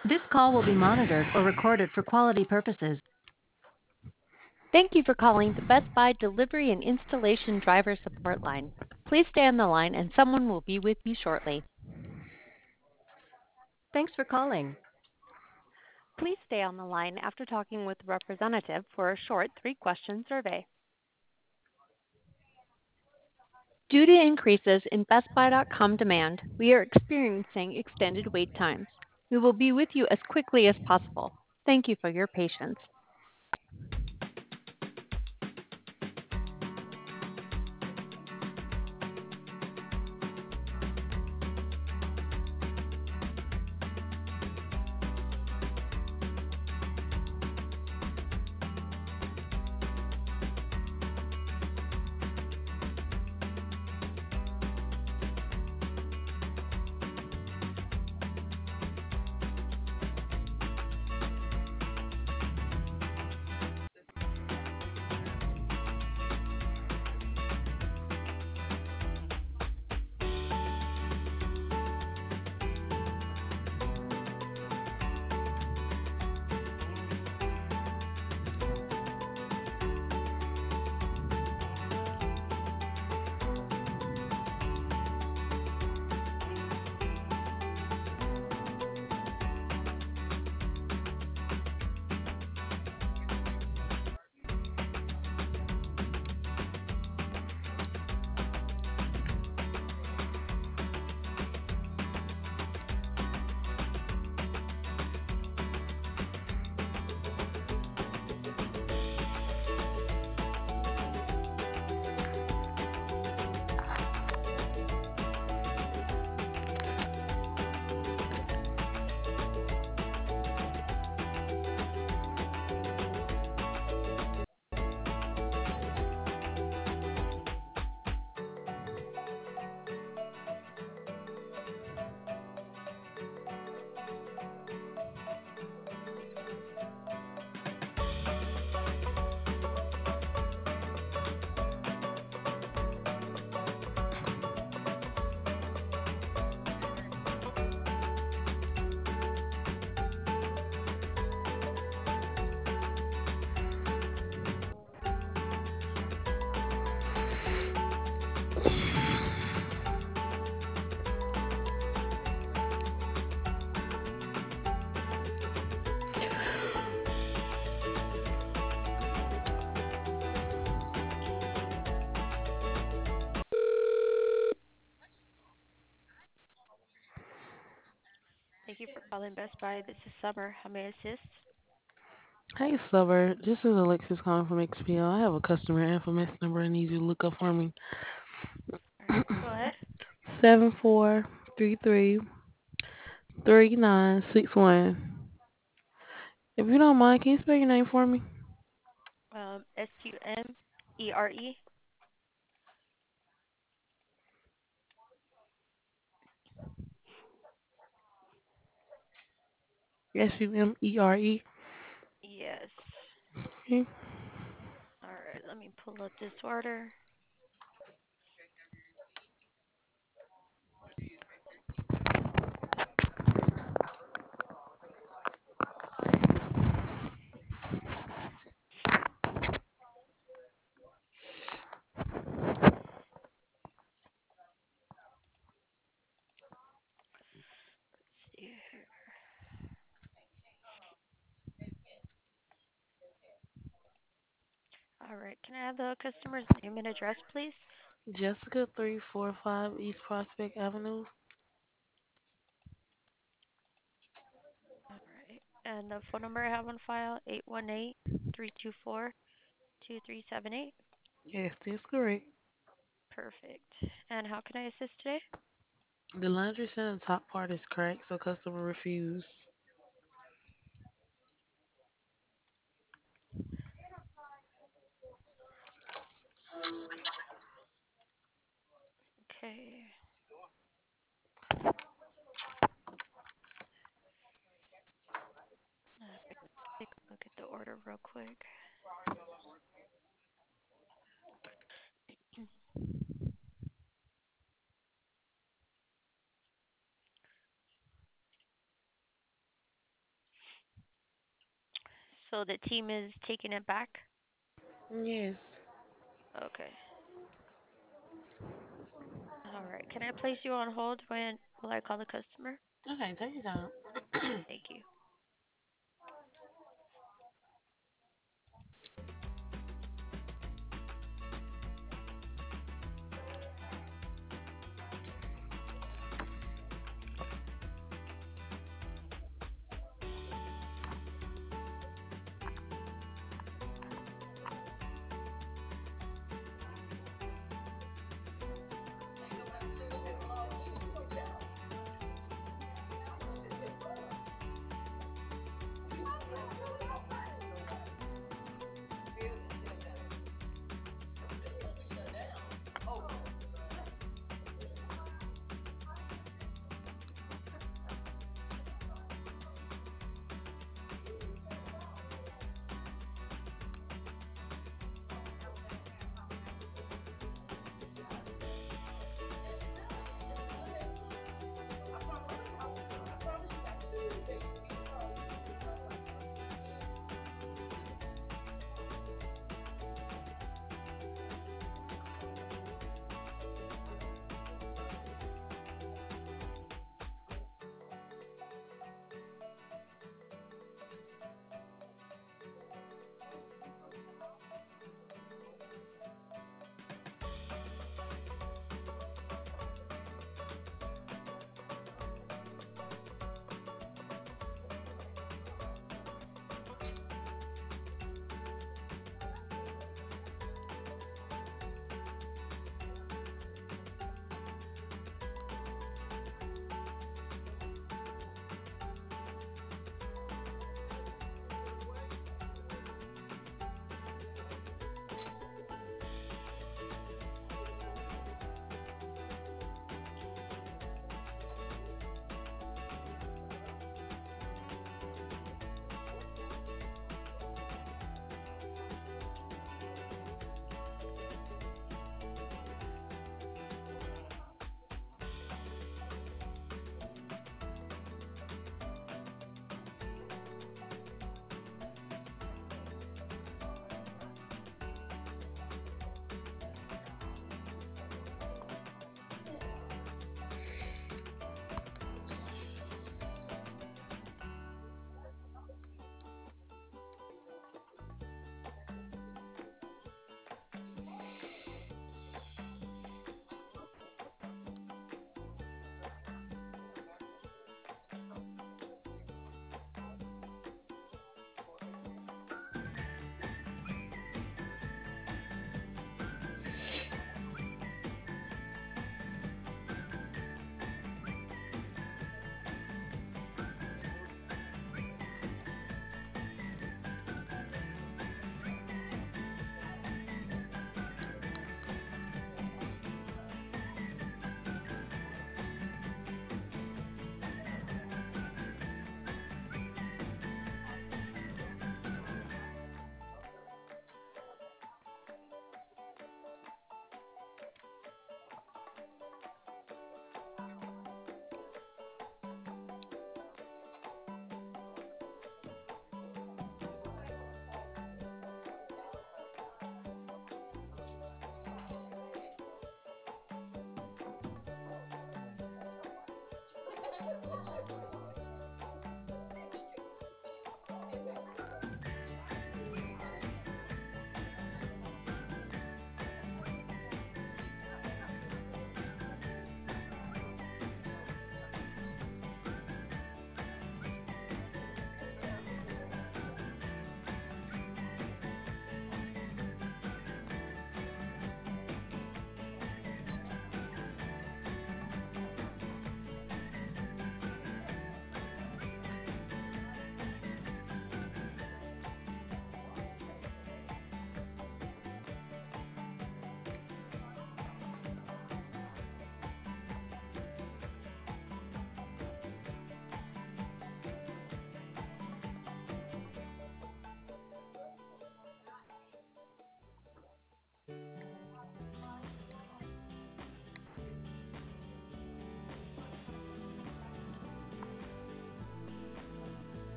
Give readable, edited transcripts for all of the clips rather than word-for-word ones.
This call will be monitored or recorded for quality purposes. Thank you for calling the Best Buy Delivery and Installation Driver Support Line. Please stay on the line and someone will be with you shortly. Thanks for calling. Please stay on the line after talking with the representative for a short 3-question survey. Due to increases in BestBuy.com demand, we are experiencing extended wait times. We will be with you as quickly as possible. Thank you for your patience. Thank you for calling Best Buy. This is Summer. How may I assist? Hey, Silver. This is Alexis calling from XPL. I have a customer infamous number I need you to look up for me. All right, go ahead. 74333961. If you don't mind, can you spell your name for me? Sumere. Sumere. Yes. Okay. All right, let me pull up this order. Let's see here. All right, can I have the customer's name and address, please? Jessica 345 East Prospect Avenue. All right, and the phone number I have on file, 818-324-2378. Yes, that's correct. Perfect. And how can I assist today? The laundry center top part is cracked, so customer refused. Okay. Let's take a look at the order real quick. So the team is taking it back? Yes. Okay. All right. Can I place you on hold when will I call the customer? Okay, take your time. Thank you.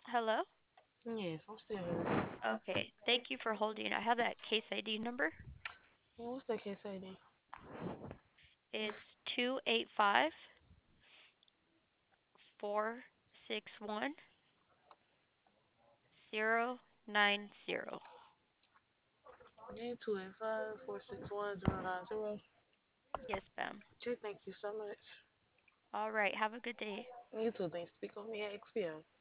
Hello? Yes, I'm still here. Okay. Thank you for holding. I have that case ID number. Yeah, what's that case ID? It's 285-461-090. Yeah, 285-461-090. Yes, ma'am. Okay, thank you so much. All right. Have a good day. You too, thanks. Speak on me at XPO.